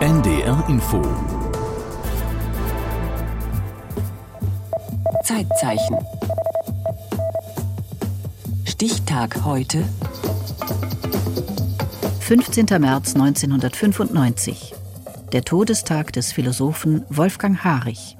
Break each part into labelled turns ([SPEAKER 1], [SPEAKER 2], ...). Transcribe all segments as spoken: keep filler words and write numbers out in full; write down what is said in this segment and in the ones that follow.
[SPEAKER 1] N D R Info.
[SPEAKER 2] Zeitzeichen. Stichtag heute.
[SPEAKER 3] fünfzehnter März neunzehnhundertfünfundneunzig. Der Todestag des Philosophen Wolfgang Harich.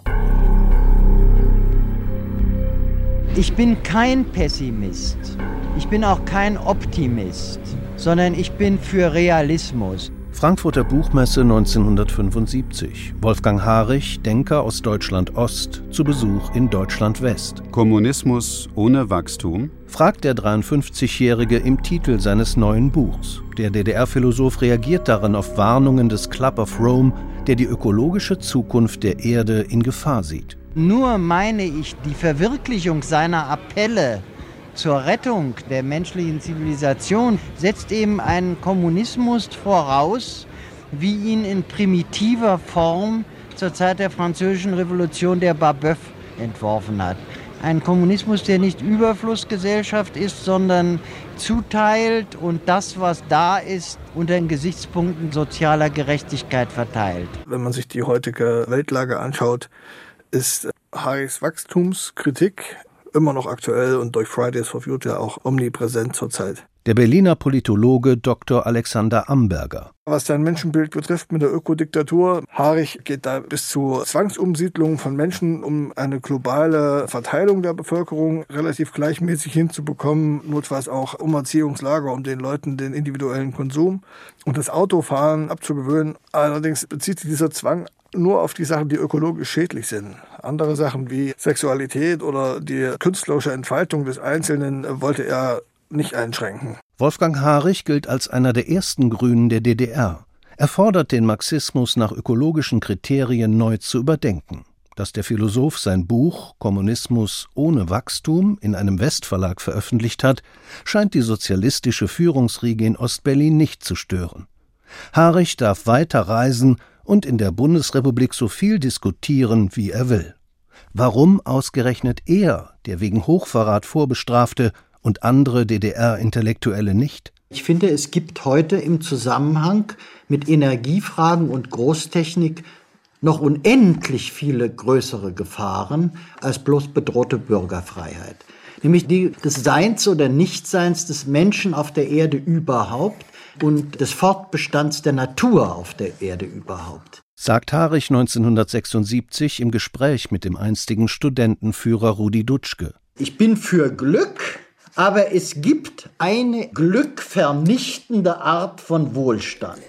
[SPEAKER 4] Ich bin kein Pessimist. Ich bin auch kein Optimist, sondern ich bin für Realismus.
[SPEAKER 5] Frankfurter Buchmesse neunzehnhundertfünfundsiebzig. Wolfgang Harich, Denker aus Deutschland-Ost, zu Besuch in Deutschland-West.
[SPEAKER 6] Kommunismus ohne Wachstum?
[SPEAKER 5] Fragt der dreiundfünfzigjährige im Titel seines neuen Buchs. Der D D R-Philosoph reagiert darin auf Warnungen des Club of Rome, der die ökologische Zukunft der Erde in Gefahr sieht.
[SPEAKER 4] Nur meine ich, die Verwirklichung seiner Appelle zur Rettung der menschlichen Zivilisation setzt eben einen Kommunismus voraus, wie ihn in primitiver Form zur Zeit der Französischen Revolution der Babeuf entworfen hat. Ein Kommunismus, der nicht Überflussgesellschaft ist, sondern zuteilt und das, was da ist, unter den Gesichtspunkten sozialer Gerechtigkeit verteilt.
[SPEAKER 7] Wenn man sich die heutige Weltlage anschaut, ist Harichs Wachstumskritik immer noch aktuell und durch Fridays for Future auch omnipräsent zurzeit.
[SPEAKER 5] Der Berliner Politologe Doktor Alexander Amberger.
[SPEAKER 7] Was sein Menschenbild betrifft mit der Ökodiktatur, Harich geht da bis zu Zwangsumsiedlung von Menschen, um eine globale Verteilung der Bevölkerung relativ gleichmäßig hinzubekommen, notfalls auch Umerziehungslager, um den Leuten den individuellen Konsum und das Autofahren abzugewöhnen. Allerdings bezieht sich dieser Zwang nur auf die Sachen, die ökologisch schädlich sind. Andere Sachen wie Sexualität oder die künstlerische Entfaltung des Einzelnen wollte er nicht einschränken.
[SPEAKER 5] Wolfgang Harich gilt als einer der ersten Grünen der D D R. Er fordert den Marxismus nach ökologischen Kriterien neu zu überdenken. Dass der Philosoph sein Buch »Kommunismus ohne Wachstum« in einem Westverlag veröffentlicht hat, scheint die sozialistische Führungsriege in Ostberlin nicht zu stören. Harich darf weiter reisen und in der Bundesrepublik so viel diskutieren, wie er will. Warum ausgerechnet er, der wegen Hochverrat Vorbestrafte, und andere D D R-Intellektuelle nicht?
[SPEAKER 8] Ich finde, es gibt heute im Zusammenhang mit Energiefragen und Großtechnik noch unendlich viele größere Gefahren als bloß bedrohte Bürgerfreiheit. Nämlich die des Seins oder Nichtseins des Menschen auf der Erde überhaupt und des Fortbestands der Natur auf der Erde überhaupt.
[SPEAKER 5] Sagt Harich neunzehnhundertsechsundsiebzig im Gespräch mit dem einstigen Studentenführer Rudi Dutschke.
[SPEAKER 8] Ich bin für Glück, aber es gibt eine glückvernichtende Art von Wohlstand.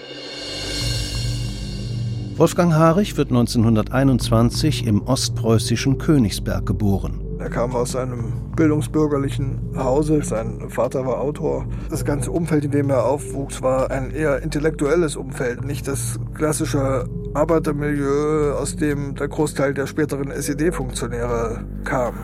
[SPEAKER 5] Wolfgang Harich wird neunzehnhunderteinundzwanzig im ostpreußischen Königsberg geboren.
[SPEAKER 7] Er kam aus einem bildungsbürgerlichen Hause, sein Vater war Autor. Das ganze Umfeld, in dem er aufwuchs, war ein eher intellektuelles Umfeld, nicht das klassische Arbeitermilieu, aus dem der Großteil der späteren S E D-Funktionäre kam.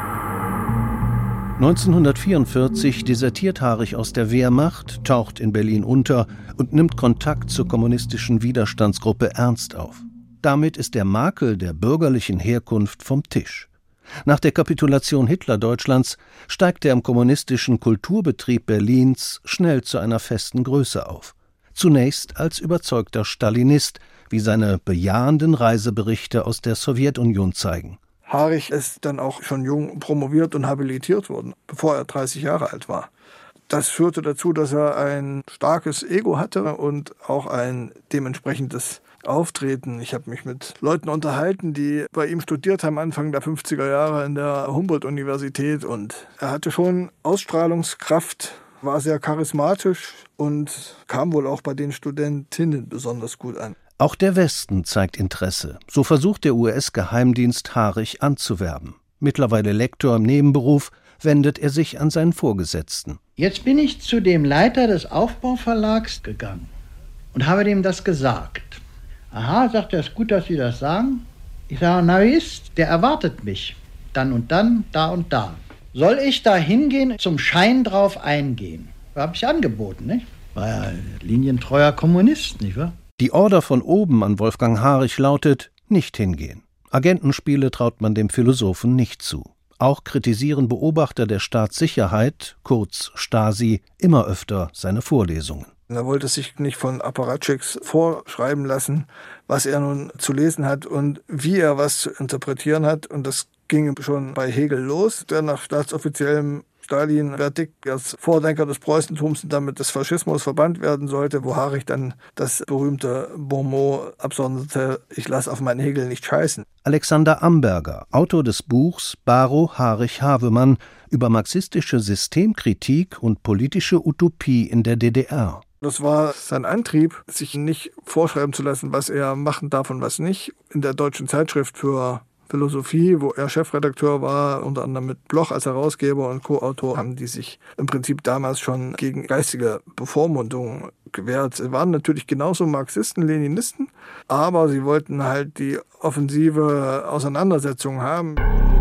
[SPEAKER 5] neunzehnhundertvierundvierzig desertiert Harich aus der Wehrmacht, taucht in Berlin unter und nimmt Kontakt zur kommunistischen Widerstandsgruppe Ernst auf. Damit ist der Makel der bürgerlichen Herkunft vom Tisch. Nach der Kapitulation Hitlerdeutschlands steigt er im kommunistischen Kulturbetrieb Berlins schnell zu einer festen Größe auf. Zunächst als überzeugter Stalinist, wie seine bejahenden Reiseberichte aus der Sowjetunion zeigen.
[SPEAKER 7] Harich ist dann auch schon jung promoviert und habilitiert worden, bevor er dreißig Jahre alt war. Das führte dazu, dass er ein starkes Ego hatte und auch ein dementsprechendes Auftreten. Ich habe mich mit Leuten unterhalten, die bei ihm studiert haben, Anfang der fünfziger Jahre in der Humboldt-Universität. Und er hatte schon Ausstrahlungskraft, war sehr charismatisch und kam wohl auch bei den Studentinnen besonders gut an.
[SPEAKER 5] Auch der Westen zeigt Interesse. So versucht der U S-Geheimdienst Harich anzuwerben. Mittlerweile Lektor im Nebenberuf, wendet er sich an seinen Vorgesetzten.
[SPEAKER 8] Jetzt bin ich zu dem Leiter des Aufbauverlags gegangen und habe dem das gesagt. Aha, sagt er, ist gut, dass Sie das sagen. Ich sage, na wie ist, der erwartet mich. Dann und dann, da und da. Soll ich da hingehen, zum Schein drauf eingehen? Habe ich angeboten, nicht? War ja ein linientreuer Kommunist, nicht wahr?
[SPEAKER 5] Die Order von oben an Wolfgang Harich lautet, nicht hingehen. Agentenspiele traut man dem Philosophen nicht zu. Auch kritisieren Beobachter der Staatssicherheit, kurz Stasi, immer öfter seine Vorlesungen.
[SPEAKER 7] Er wollte sich nicht von Apparatchiks vorschreiben lassen, was er nun zu lesen hat und wie er was zu interpretieren hat. Und das ging schon bei Hegel los, der nach staatsoffiziellem Stalin-Verdikt als Vordenker des Preußentums und damit des Faschismus verbannt werden sollte, wo Harich dann das berühmte Bonmot absonderte: Ich lasse auf meinen Hegel nicht scheißen.
[SPEAKER 5] Alexander Amberger, Autor des Buchs Baro Harich Havemann über marxistische Systemkritik und politische Utopie in der D D R.
[SPEAKER 7] Das war sein Antrieb, sich nicht vorschreiben zu lassen, was er machen darf und was nicht. In der Deutschen Zeitschrift für Philosophie, wo er Chefredakteur war, unter anderem mit Bloch als Herausgeber und Co-Autor, haben die sich im Prinzip damals schon gegen geistige Bevormundung gewehrt. Sie waren natürlich genauso Marxisten, Leninisten, aber sie wollten halt die offensive Auseinandersetzung haben.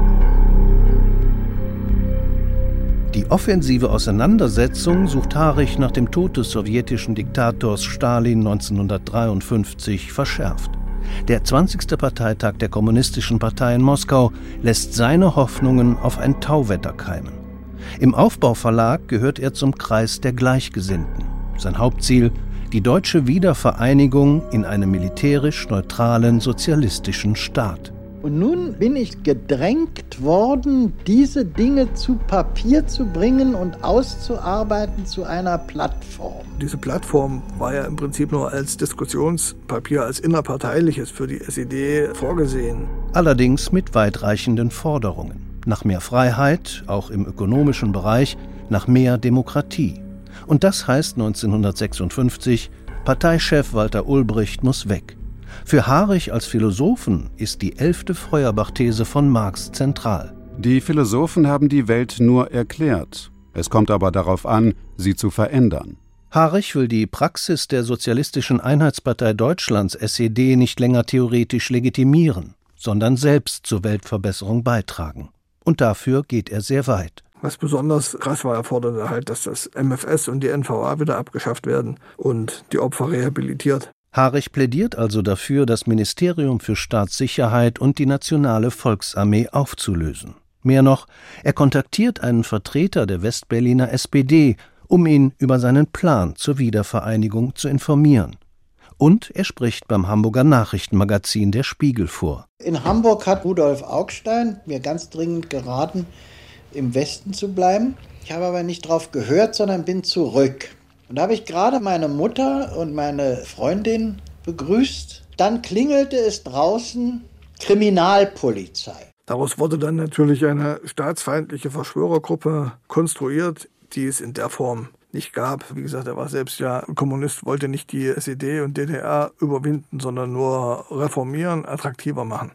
[SPEAKER 5] Die offensive Auseinandersetzung sucht Harich nach dem Tod des sowjetischen Diktators Stalin neunzehnhundertdreiundfünfzig verschärft. Der zwanzigste Parteitag der Kommunistischen Partei in Moskau lässt seine Hoffnungen auf ein Tauwetter keimen. Im Aufbau-Verlag gehört er zum Kreis der Gleichgesinnten. Sein Hauptziel: die deutsche Wiedervereinigung in einem militärisch neutralen sozialistischen Staat.
[SPEAKER 8] Und nun bin ich gedrängt worden, diese Dinge zu Papier zu bringen und auszuarbeiten zu einer Plattform.
[SPEAKER 7] Diese Plattform war ja im Prinzip nur als Diskussionspapier, als innerparteiliches für die S E D vorgesehen.
[SPEAKER 5] Allerdings mit weitreichenden Forderungen. Nach mehr Freiheit, auch im ökonomischen Bereich, nach mehr Demokratie. Und das heißt neunzehnhundertsechsundfünfzig, Parteichef Walter Ulbricht muss weg. Für Harich als Philosophen ist die elfte Feuerbach-These von Marx zentral.
[SPEAKER 6] Die Philosophen haben die Welt nur erklärt. Es kommt aber darauf an, sie zu verändern.
[SPEAKER 5] Harich will die Praxis der Sozialistischen Einheitspartei Deutschlands S E D nicht länger theoretisch legitimieren, sondern selbst zur Weltverbesserung beitragen. Und dafür geht er sehr weit.
[SPEAKER 7] Was besonders krass war, er forderte halt, dass das M F S und die N V A wieder abgeschafft werden und die Opfer rehabilitiert.
[SPEAKER 5] Harich plädiert also dafür, das Ministerium für Staatssicherheit und die Nationale Volksarmee aufzulösen. Mehr noch, er kontaktiert einen Vertreter der Westberliner S P D, um ihn über seinen Plan zur Wiedervereinigung zu informieren. Und er spricht beim Hamburger Nachrichtenmagazin Der Spiegel vor.
[SPEAKER 8] In Hamburg hat Rudolf Augstein mir ganz dringend geraten, im Westen zu bleiben. Ich habe aber nicht drauf gehört, sondern bin zurück. Und da habe ich gerade meine Mutter und meine Freundin begrüßt. Dann klingelte es draußen: Kriminalpolizei.
[SPEAKER 7] Daraus wurde dann natürlich eine staatsfeindliche Verschwörergruppe konstruiert, die es in der Form nicht gab. Wie gesagt, er war selbst ja Kommunist, wollte nicht die S E D und D D R überwinden, sondern nur reformieren, attraktiver machen.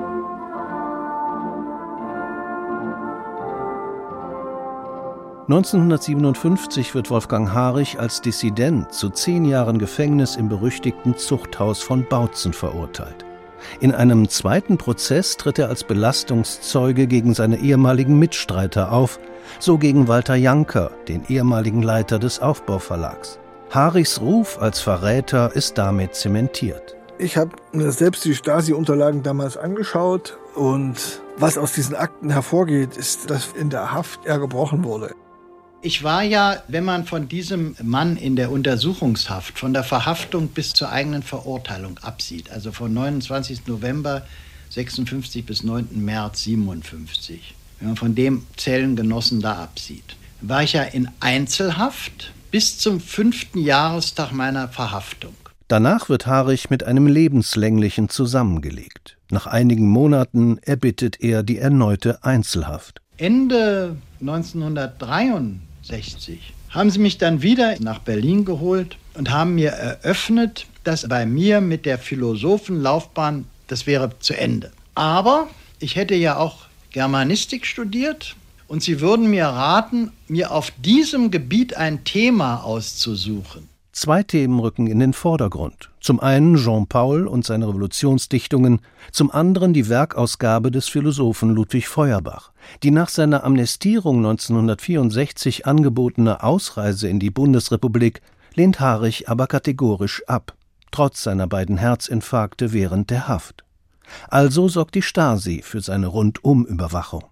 [SPEAKER 5] neunzehnhundertsiebenundfünfzig wird Wolfgang Harich als Dissident zu zehn Jahren Gefängnis im berüchtigten Zuchthaus von Bautzen verurteilt. In einem zweiten Prozess tritt er als Belastungszeuge gegen seine ehemaligen Mitstreiter auf, so gegen Walter Janker, den ehemaligen Leiter des Aufbauverlags. Harichs Ruf als Verräter ist damit zementiert.
[SPEAKER 7] Ich habe mir selbst die Stasi-Unterlagen damals angeschaut und was aus diesen Akten hervorgeht, ist, dass in der Haft er gebrochen wurde.
[SPEAKER 8] Ich war ja, wenn man von diesem Mann in der Untersuchungshaft, von der Verhaftung bis zur eigenen Verurteilung absieht, also von neunundzwanzigsten November sechsundfünfzig bis neunten März siebenundfünfzig, wenn man von dem Zellengenossen da absieht, war ich ja in Einzelhaft bis zum fünften Jahrestag meiner Verhaftung.
[SPEAKER 5] Danach wird Harich mit einem lebenslänglichen zusammengelegt. Nach einigen Monaten erbittet er die erneute Einzelhaft.
[SPEAKER 8] Ende neunzehnhundertdreiundsechzig haben sie mich dann wieder nach Berlin geholt und haben mir eröffnet, dass bei mir mit der Philosophenlaufbahn, das wäre zu Ende. Aber ich hätte ja auch Germanistik studiert und sie würden mir raten, mir auf diesem Gebiet ein Thema auszusuchen.
[SPEAKER 5] Zwei Themen rücken in den Vordergrund. Zum einen Jean Paul und seine Revolutionsdichtungen, zum anderen die Werkausgabe des Philosophen Ludwig Feuerbach. Die nach seiner Amnestierung neunzehnhundertvierundsechzig angebotene Ausreise in die Bundesrepublik lehnt Harich aber kategorisch ab, trotz seiner beiden Herzinfarkte während der Haft. Also sorgt die Stasi für seine Rundumüberwachung.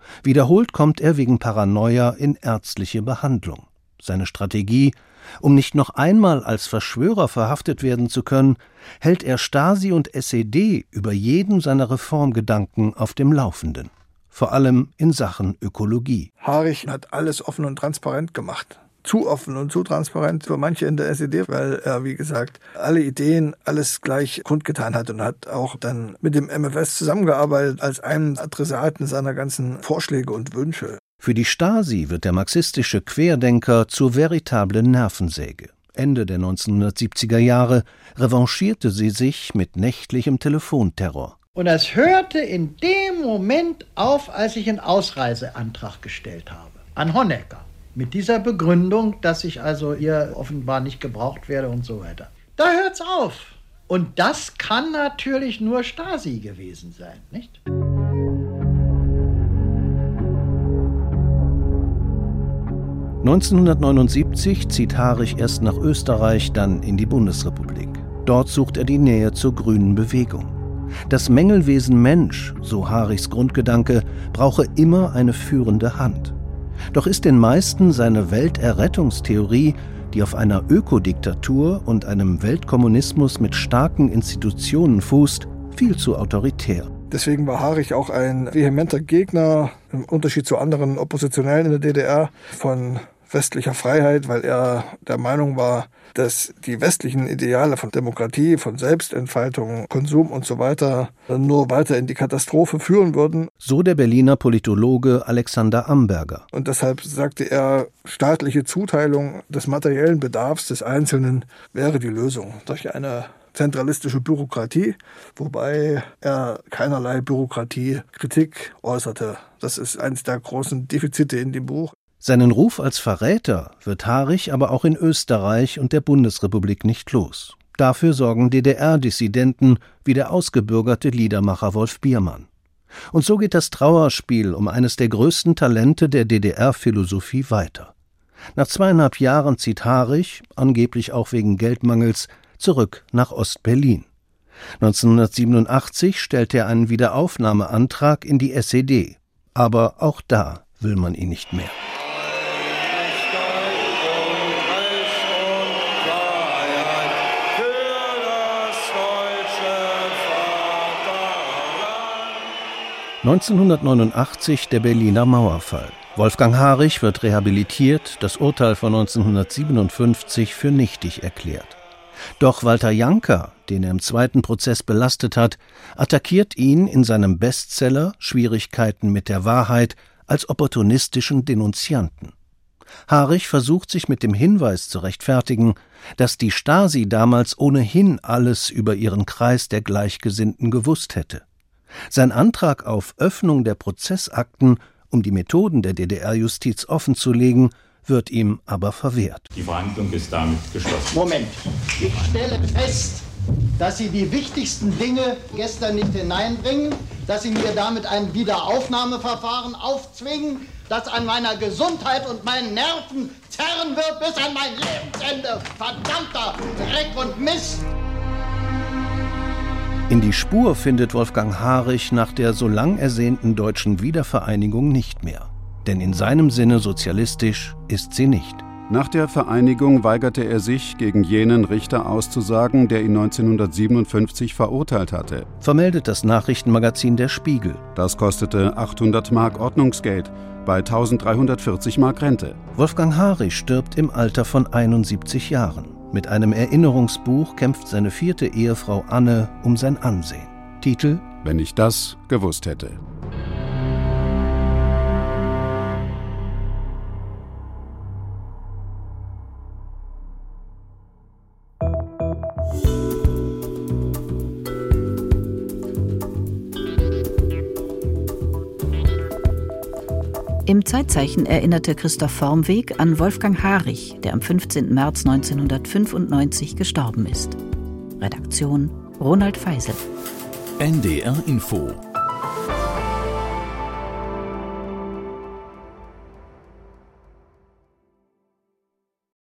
[SPEAKER 5] Wiederholt kommt er wegen Paranoia in ärztliche Behandlung. Seine Strategie, um nicht noch einmal als Verschwörer verhaftet werden zu können, hält er Stasi und S E D über jeden seiner Reformgedanken auf dem Laufenden. Vor allem in Sachen Ökologie.
[SPEAKER 7] Harich hat alles offen und transparent gemacht. Zu offen und zu transparent für manche in der S E D, weil er, wie gesagt, alle Ideen, alles gleich kundgetan hat und hat auch dann mit dem M F S zusammengearbeitet als einen Adressaten seiner ganzen Vorschläge und Wünsche.
[SPEAKER 5] Für die Stasi wird der marxistische Querdenker zur veritablen Nervensäge. Ende der neunzehnhundertsiebziger Jahre revanchierte sie sich mit nächtlichem Telefonterror.
[SPEAKER 8] Und das hörte in dem Moment auf, als ich einen Ausreiseantrag gestellt habe an Honecker. Mit dieser Begründung, dass ich also hier offenbar nicht gebraucht werde und so weiter. Da hört's auf. Und das kann natürlich nur Stasi gewesen sein, nicht?
[SPEAKER 5] neunzehnhundertneunundsiebzig zieht Harich erst nach Österreich, dann in die Bundesrepublik. Dort sucht er die Nähe zur grünen Bewegung. Das Mängelwesen Mensch, so Harichs Grundgedanke, brauche immer eine führende Hand. Doch ist den meisten seine Welterrettungstheorie, die auf einer Ökodiktatur und einem Weltkommunismus mit starken Institutionen fußt, viel zu autoritär.
[SPEAKER 7] Deswegen war Harich auch ein vehementer Gegner, im Unterschied zu anderen Oppositionellen in der D D R, von westlicher Freiheit, weil er der Meinung war, dass die westlichen Ideale von Demokratie, von Selbstentfaltung, Konsum und so weiter nur weiter in die Katastrophe führen würden.
[SPEAKER 5] So der Berliner Politologe Alexander Amberger.
[SPEAKER 7] Und deshalb sagte er, staatliche Zuteilung des materiellen Bedarfs des Einzelnen wäre die Lösung durch eine zentralistische Bürokratie, wobei er keinerlei Bürokratiekritik äußerte. Das ist eines der großen Defizite in dem Buch.
[SPEAKER 5] Seinen Ruf als Verräter wird Harich aber auch in Österreich und der Bundesrepublik nicht los. Dafür sorgen D D R-Dissidenten wie der ausgebürgerte Liedermacher Wolf Biermann. Und so geht das Trauerspiel um eines der größten Talente der D D R-Philosophie weiter. Nach zweieinhalb Jahren zieht Harich, angeblich auch wegen Geldmangels, zurück nach Ost-Berlin. neunzehnhundertsiebenundachtzig stellt er einen Wiederaufnahmeantrag in die S E D. Aber auch da will man ihn nicht mehr. neunzehnhundertneunundachtzig der Berliner Mauerfall. Wolfgang Harich wird rehabilitiert, das Urteil von neunzehnhundertsiebenundfünfzig für nichtig erklärt. Doch Walter Janka, den er im zweiten Prozess belastet hat, attackiert ihn in seinem Bestseller »Schwierigkeiten mit der Wahrheit« als opportunistischen Denunzianten. Harich versucht sich mit dem Hinweis zu rechtfertigen, dass die Stasi damals ohnehin alles über ihren Kreis der Gleichgesinnten gewusst hätte. Sein Antrag auf Öffnung der Prozessakten, um die Methoden der D D R-Justiz offenzulegen, wird ihm aber verwehrt.
[SPEAKER 1] Die Verhandlung ist damit geschlossen.
[SPEAKER 8] Moment, ich stelle fest, dass Sie die wichtigsten Dinge gestern nicht hineinbringen, dass Sie mir damit ein Wiederaufnahmeverfahren aufzwingen, das an meiner Gesundheit und meinen Nerven zerren wird bis an mein Lebensende. Verdammter Dreck und Mist!
[SPEAKER 5] In die Spur findet Wolfgang Harich nach der so lang ersehnten deutschen Wiedervereinigung nicht mehr. Denn in seinem Sinne sozialistisch ist sie nicht.
[SPEAKER 6] Nach der Vereinigung weigerte er sich, gegen jenen Richter auszusagen, der ihn neunzehnhundertsiebenundfünfzig verurteilt hatte.
[SPEAKER 5] Vermeldet das Nachrichtenmagazin Der Spiegel.
[SPEAKER 6] Das kostete achthundert Mark Ordnungsgeld, bei eintausenddreihundertvierzig Mark Rente.
[SPEAKER 5] Wolfgang Harich stirbt im Alter von einundsiebzig Jahren. Mit einem Erinnerungsbuch kämpft seine vierte Ehefrau Anne um sein Ansehen. Titel:
[SPEAKER 6] Wenn ich das gewusst hätte.
[SPEAKER 3] Im Zeitzeichen erinnerte Christoph Vormweg an Wolfgang Harich, der am fünfzehnten März neunzehnhundertfünfundneunzig gestorben ist. Redaktion Ronald Feisel.
[SPEAKER 9] N D R Info